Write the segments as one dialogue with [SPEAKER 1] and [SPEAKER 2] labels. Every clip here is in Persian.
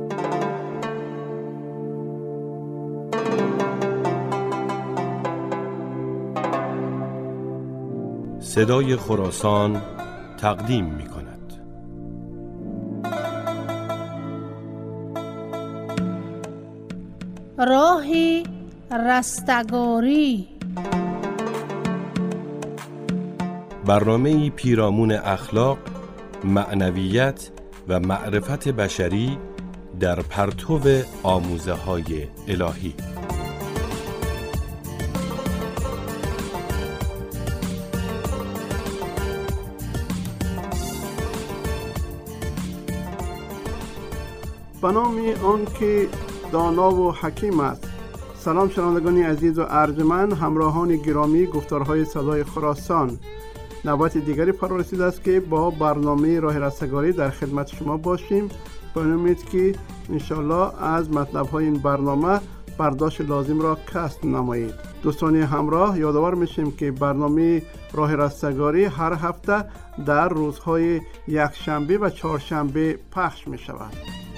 [SPEAKER 1] صدای خراسان تقدیم می کند.
[SPEAKER 2] راه رستگاری،
[SPEAKER 1] برنامه‌ای پیرامون اخلاق، معنویت و معرفت بشری در پرتو آموزه‌های الهی.
[SPEAKER 3] به نام آن که دانا و حکیم است. سلام شنوندگان عزیز و ارجمند، همراهان گرامی گفتارهای صدای خراسان، نوبت دیگری فرا رسیده است که با برنامه راه رستگاری در خدمت شما باشیم. با امید که انشالله از مطلب‌های این برنامه برداشت لازم را کسب نمایید. دوستان همراه، یادآور میشیم که برنامه راه رستگاری هر هفته در روزهای یکشنبه و چهارشنبه پخش می شود.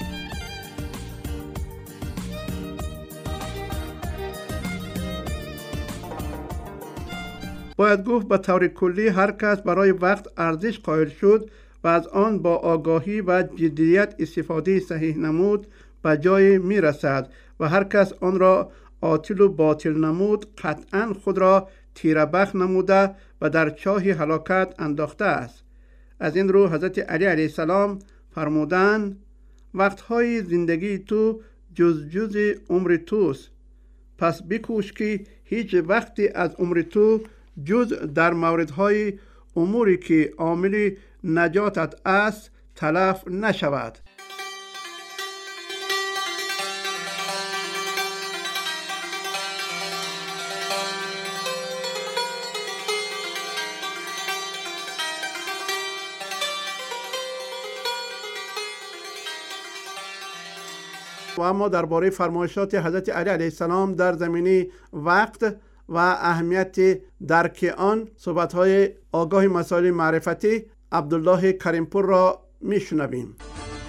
[SPEAKER 3] باید گفت به طور کلی هر کس برای وقت ارزش قائل شد و از آن با آگاهی و جدیت استفاده صحیح نمود به جای می رسد و هر کس آن را عاطل و باطل نمود قطعا خود را تیره بخت نموده و در چاه هلاکت انداخته است. از این رو حضرت علی علیه السلام فرمودند وقتهای زندگی تو جز عمر توست، پس بکوش که هیچ وقتی از عمر تو جز در موردهای اموری که عامل نجاتت است تلف نشود. و اما درباره فرمایشات حضرت علی علیه السلام در زمینه وقت و اهمیت درک آن صحبت‌های آگاه مسائل معرفتی عبدالله کریمپور را میشنویم.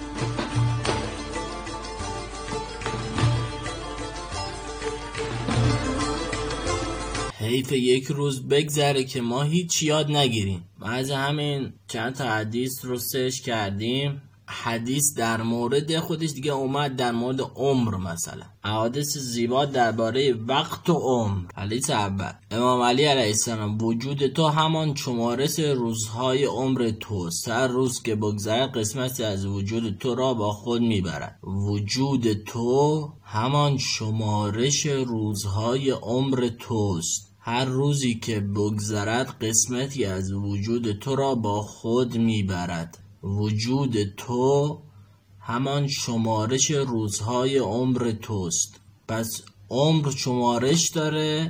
[SPEAKER 4] حیف یک روز بگذره که ما هیچ یاد نگیریم. از همین چند تا حدیث رو سرچ کردیم. حدیث در مورد خودش دیگه اومد در مورد عمر، مثلا احادیث زیبا درباره وقت و عمر. حدیث اول، امام علی علیه السلام: وجود تو همان شمارش روزهای عمر توست، هر روز که بگذرد قسمتی از وجود تو را با خود میبرد. وجود تو همان شمارش روزهای عمر توست، هر روزی که بگذرد قسمتی از وجود تو را با خود میبرد. وجود تو همان شمارش روزهای عمر توست. پس عمر شمارش داره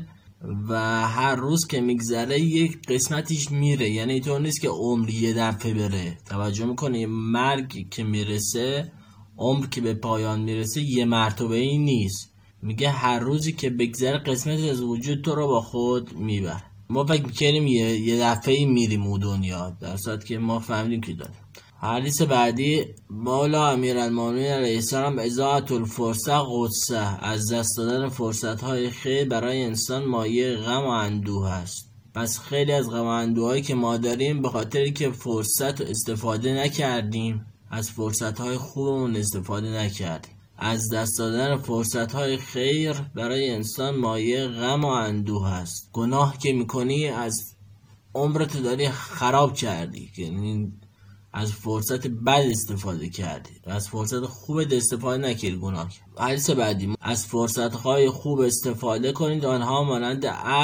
[SPEAKER 4] و هر روز که میگذره یک قسمتیش میره، یعنی اینطور نیست که عمر یه دفعه بره. توجه میکنی؟ مرگ که میرسه، عمر که به پایان میرسه یه مرتبه ای نیست. میگه هر روزی که بگذره قسمتی از وجود تو رو با خود میبره. ما فکر میکنیم یه دفعه میریم اون دنیا، در صورتی که ما فهمیدیم که داریم. حدیث بعدی، مولا امیرالمومنین علیه السلام: اضاعة الفرصه غصه، از دست دادن فرصت‌های خیر برای انسان مایه غم و اندوه است. پس خیلی از غم و اندوهایی که ما داریم به خاطری که فرصت استفاده نکردیم، از فرصت‌های خوبمون استفاده نکردیم. از دست دادن فرصت‌های خیر برای انسان مایه غم و اندوه است. گناه که می‌کنی از عمرت داری خراب کردی، یعنی از فرصت بد استفاده کردی، از فرصت خوب استفاده نکردی، گناه. حدیث بعدی، از فرصت‌های خوب استفاده کنید، آنها مانند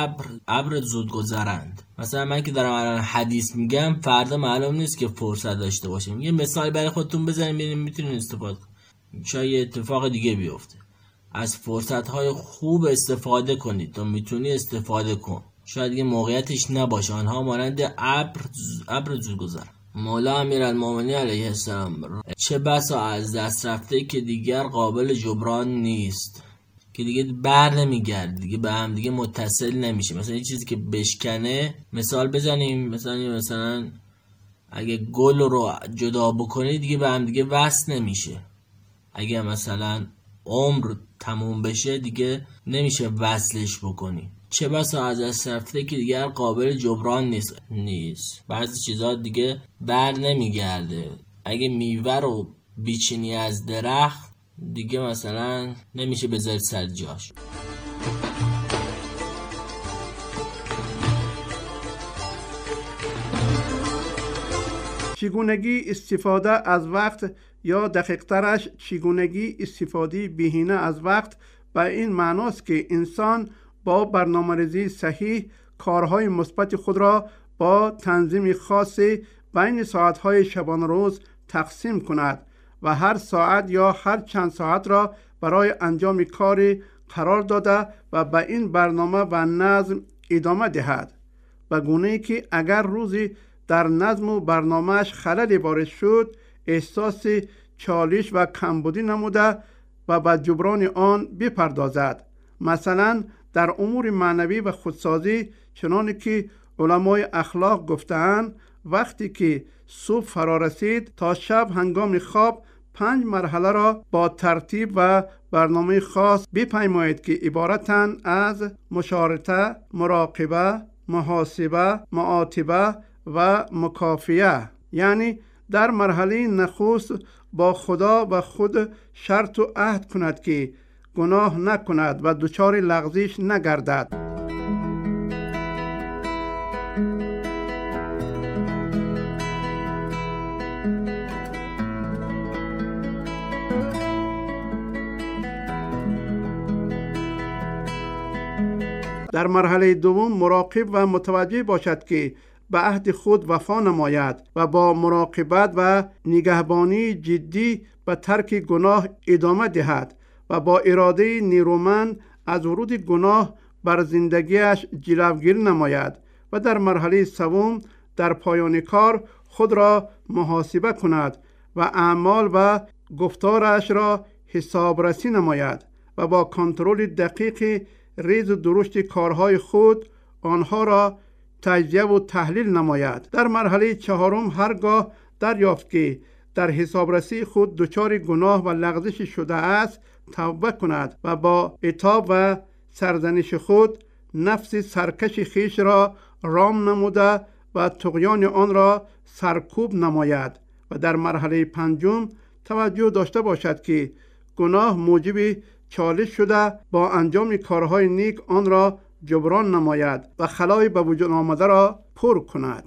[SPEAKER 4] ابر زود گذرند. مثلا من که دارم الان حدیث میگم، فردا معلوم نیست که فرصت داشته باشیم. یه مثال برای خودتون بزنید ببینید میتونید استفاده کنید، شاید اتفاق دیگه بیفته. از فرصت‌های خوب استفاده کنید، تو میتونی استفاده کن. شاید یه موقعیتش نباشه، آنها مانند ابر زود گذرند. مولا امیرالمومنین علیه السلام: چه بسا از دست رفته که دیگر قابل جبران نیست، که دیگه بر نمیگرد، دیگه به هم دیگه متصل نمیشه. مثلا یه چیزی که بشکنه، مثال بزنیم، مثلا اگه گل رو جدا بکنی دیگه به هم دیگه وصل نمیشه. اگه مثلا عمر تموم بشه دیگه نمیشه وصلش بکنی، چه بسا از دست رفته که دیگر قابل جبران نیست. بعضی چیزا دیگه بر نمیگرده. اگه میوه رو بیچینی از درخت دیگه مثلا نمیشه بذاری سر جاش.
[SPEAKER 3] چگونگی استفاده از وقت، یا دقیق ترش چگونگی استفاده بهینه از وقت به این معناست که انسان با برنامه‌ریزی صحیح کارهای مثبت خود را با تنظیم خاصی بین ساعتهای شبانه روز تقسیم کند و هر ساعت یا هر چند ساعت را برای انجام کاری قرار داده و به این برنامه و نظم ادامه دهد، به گونه‌ای که اگر روزی در نظم و برنامهش خللی وارد شد احساس چالش و کمبودی نموده و به جبران آن بپردازد. مثلا در امور معنوی و خودسازی چنانه که علمای اخلاق گفتند وقتی که صبح فرا رسید تا شب هنگام خواب 5 مرحله را با ترتیب و برنامه خاص بپیمایید که عبارتند از مشارطه، مراقبه، محاسبه، معاتبه و مکافیه. یعنی در مرحله نخست با خدا و خود شرط و عهد کند که گناه نکند و دچار لغزش نگردد. در مرحله دوم مراقب و متوجه باشد که به عهد خود وفا نماید و با مراقبت و نگهبانی جدی به ترک گناه ادامه دهد و با اراده نیرومند از ورود گناه بر زندگیش جلوگیری نماید و در مرحله سوم در پایان کار خود را محاسبه کند و اعمال و گفتارش را حسابرسی نماید و با کنترل دقیق ریز و درشت کارهای خود آنها را تجزیه و تحلیل نماید. در مرحله چهارم هرگاه دریافت که در حسابرسی خود دچار گناه و لغزش شده است توبه کند و با عتاب و سرزنش خود نفس سرکش خیش را رام نموده و طغیان آن را سرکوب نماید و در مرحله پنجم توجه داشته باشد که گناه موجب چالش شده با انجام کارهای نیک آن را جبران نماید و خلای به وجود آمده را پر کند.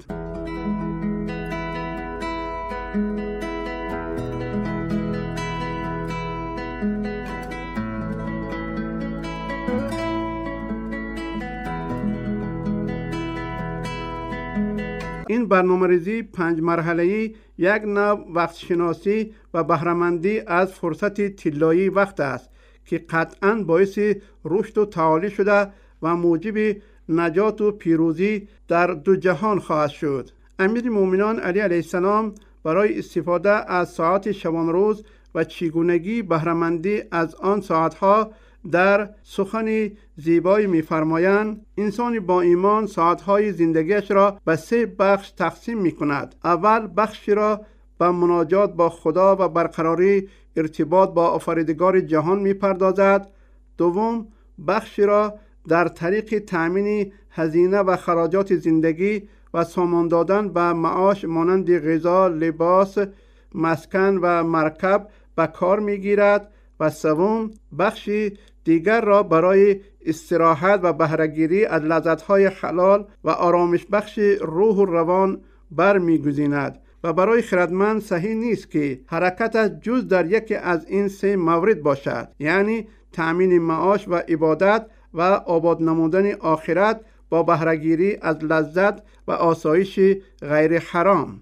[SPEAKER 3] این برنامه‌ریزی 5 مرحله‌ای یک نوع وقت شناسی و بهره‌مندی از فرصت طلایی وقت است که قطعاً باعث رشد و تعالی شده و موجب نجات و پیروزی در دو جهان خواهد شد. امیر مومنان علی علیه السلام برای استفاده از ساعت شبانه روز و چگونگی بهره‌مندی از آن ساعتها در سخن زیبایی می‌فرمایند انسان با ایمان ساعتهای زندگیش را به 3 بخش تقسیم می‌کند. اول بخشی را به مناجات با خدا و برقراری ارتباط با آفریدگار جهان می‌پردازد. دوم بخشی را در طریق تأمین هزینه و خراجات زندگی و سامان دادن به معاش مانند غذا، لباس، مسکن و مرکب به کار می‌گیرد و سوم بخشی دیگر را برای استراحت و بهره‌گیری از لذت‌های حلال و آرامش بخش روح و روان برمی‌گزیند و برای خردمند صحیح نیست که حرکتش جز در یکی از این 3 مورد باشد، یعنی تأمین معاش و عبادت و آباد نمودن آخرت با بهره‌گیری از لذت و آسایش غیر حرام.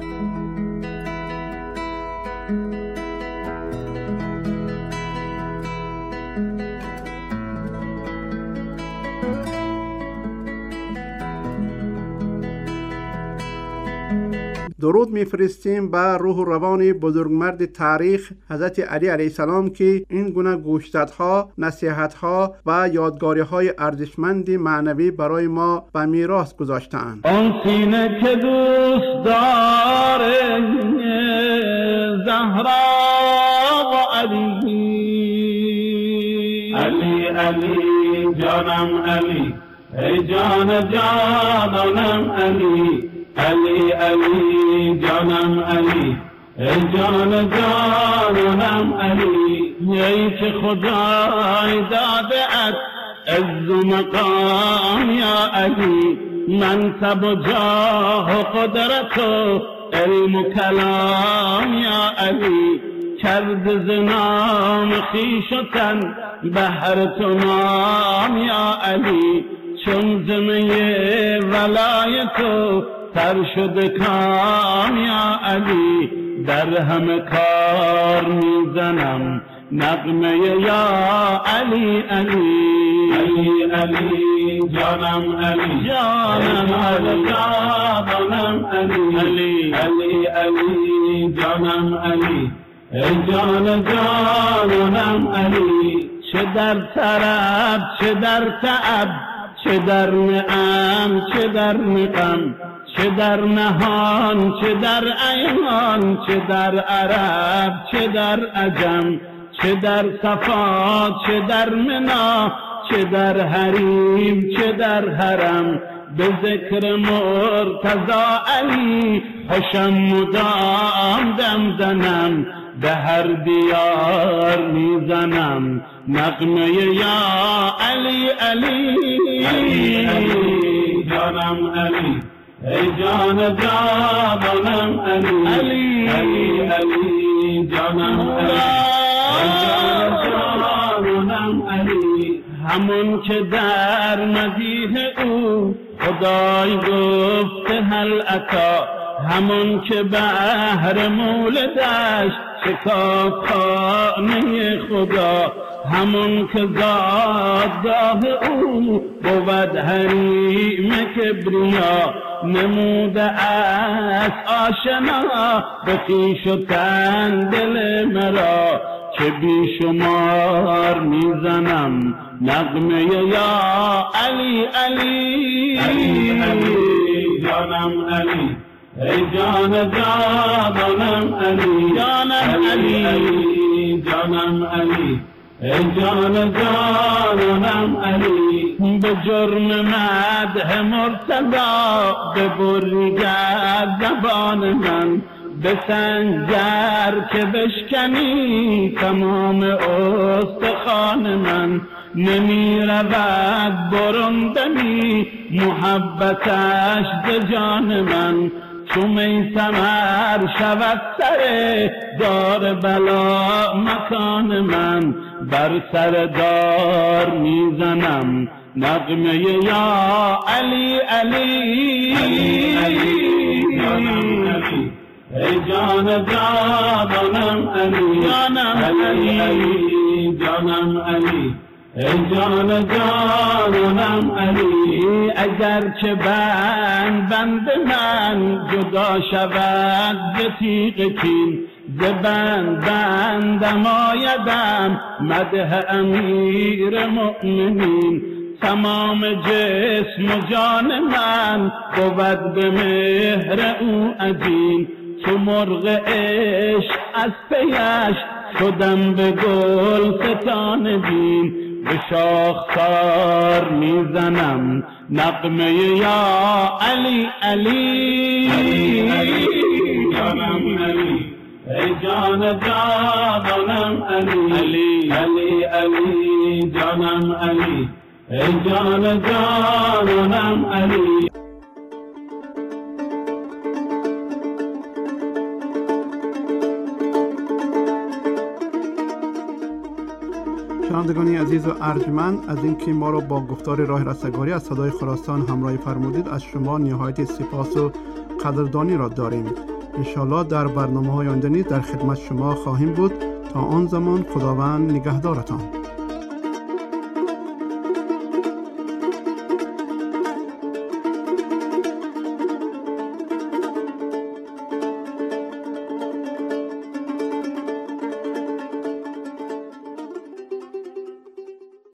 [SPEAKER 3] درود میفرستیم به روح و روان بزرگمرد تاریخ حضرت علی علیه السلام که این گونه گوشزدها، نصیحتها و یادگاری‌های ارزشمند معنوی برای ما به میراث گذاشتند.
[SPEAKER 2] آن سینه که دوست داره زهرا و علی علی علی جانم علی ای جان جانم علی علی علی جانم علی ای جان جانم علی ای که خدای داده ات عز و مقام یا علی منصب و جاه و قدرت و علم و کلام یا علی کرد ز نام خویش و تن بهر تو نام یا علی چون زمه ولایت و سر شده کام یا علی در همه کار میزنم نغمه یا علی علی علی علی جانم علی جانم علی جانم علی علی علی جانم علی ای جان جانم علی چه در طرب چه در تعب چه در نعم چه در نقم چه در نهان چه در عیان چه در عرب چه در عجم چه در صفا چه در منا چه در حریم چه در حرم به ذکر مرتضی علی خوشم مدام دم زنم به هر دیار میزنم نغمه یا علی علی علی علی جانم علی ای جان جانم علی علی علی علی جانم علی همون که در مدیح او خدای گفت هل اتا همون که بهر مولدش شکاف خانه خدا همون که زادگاه او بود حریم کبریا نموده است آشنا به خویش و تن دل مرا که بیشمار میزنم نغمه یا علی علی علی علی جانم علی ای جان جانم علی جانم علی جانم علی ای جان جانم علی به جرم مدح مرتضی ببریگر زبان من به سنجر که بشکنی تمام استخوان من نمی رود برون دمی محبتش ز جان من چو میثمر شود سر دار بلا مکان من بر سر دار میزنم نغمه یا علی علی علی علی جانم علی ای جان جانم علی جانم علی علی جانم علی ای جان جانم علی اگر که بند من جدا شود ز تیغ کین ز بندم آیدم مدح امیر مؤمنین تمام جسم و جان من بود به مهر او عجین چو مرغ عشق از پیش شدم به گل ستان دین به شاخسار میزنم نغمه یا علی علی علی جانم علی ای جان جانم علی علی علی علی جانم علی ای جان جانم علی
[SPEAKER 3] شنوندگان عزیز و ارجمند، از اینکه ما را با گفتار راه رستگاری از صدای خراسان همراهی فرمودید از شما نهایت سپاس و قدردانی را داریم. انشالله در برنامه‌های آینده نیز در خدمت شما خواهیم بود. تا آن زمان خداوند نگهدارتان.